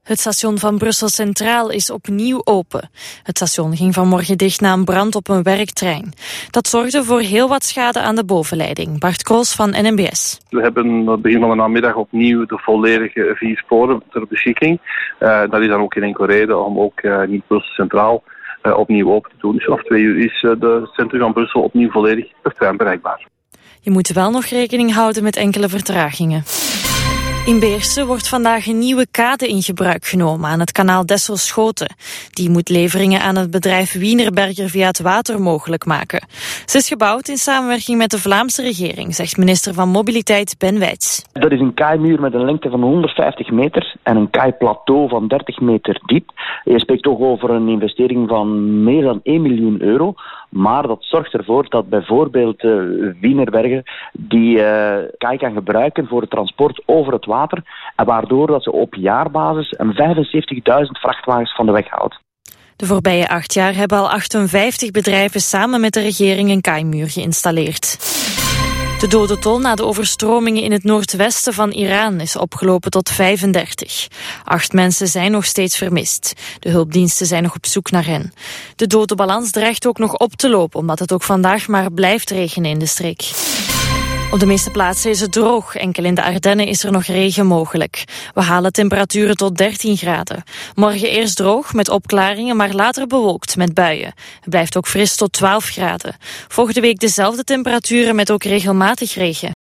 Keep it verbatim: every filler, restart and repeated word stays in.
Het station van Brussel Centraal is opnieuw open. Het station ging vanmorgen dicht na een brand op een werktrein. Dat zorgde voor heel wat schade aan de bovenleiding. Bart Kroos van N M B S. We hebben aan het begin van de namiddag opnieuw de volledige vier sporen ter beschikking. Uh, dat is dan ook geen enkel reden om ook uh, niet Brussel Centraal uh, opnieuw open te doen. Dus vanaf twee uur is uh, de centrum van Brussel opnieuw volledig per trein bereikbaar. Je moet wel nog rekening houden met enkele vertragingen. In Beersen wordt vandaag een nieuwe kade in gebruik genomen aan het kanaal Dessel-Schoten. Die moet leveringen aan het bedrijf Wienerberger via het water mogelijk maken. Ze is gebouwd in samenwerking met de Vlaamse regering, zegt minister van Mobiliteit Ben Wijts. Dat is een kaaimuur met een lengte van honderdvijftig meter en een kaaiplateau van dertig meter diep. Je spreekt toch over een investering van meer dan één miljoen euro. Maar dat zorgt ervoor dat bijvoorbeeld uh, Wienerberger die uh, kaai kan gebruiken voor het transport over het water. En waardoor dat ze op jaarbasis een vijfenzeventigduizend vrachtwagens van de weg houdt. De voorbije acht jaar hebben al achtenvijftig bedrijven samen met de regering een kaaimuur geïnstalleerd. De dodentol na de overstromingen in het noordwesten van Iran is opgelopen tot vijfendertig. Acht mensen zijn nog steeds vermist. De hulpdiensten zijn nog op zoek naar hen. De dodenbalans dreigt ook nog op te lopen, omdat het ook vandaag maar blijft regenen in de streek. Op de meeste plaatsen is het droog. Enkel in de Ardennen is er nog regen mogelijk. We halen temperaturen tot dertien graden. Morgen eerst droog met opklaringen, maar later bewolkt met buien. Het blijft ook fris tot twaalf graden. Volgende week dezelfde temperaturen met ook regelmatig regen.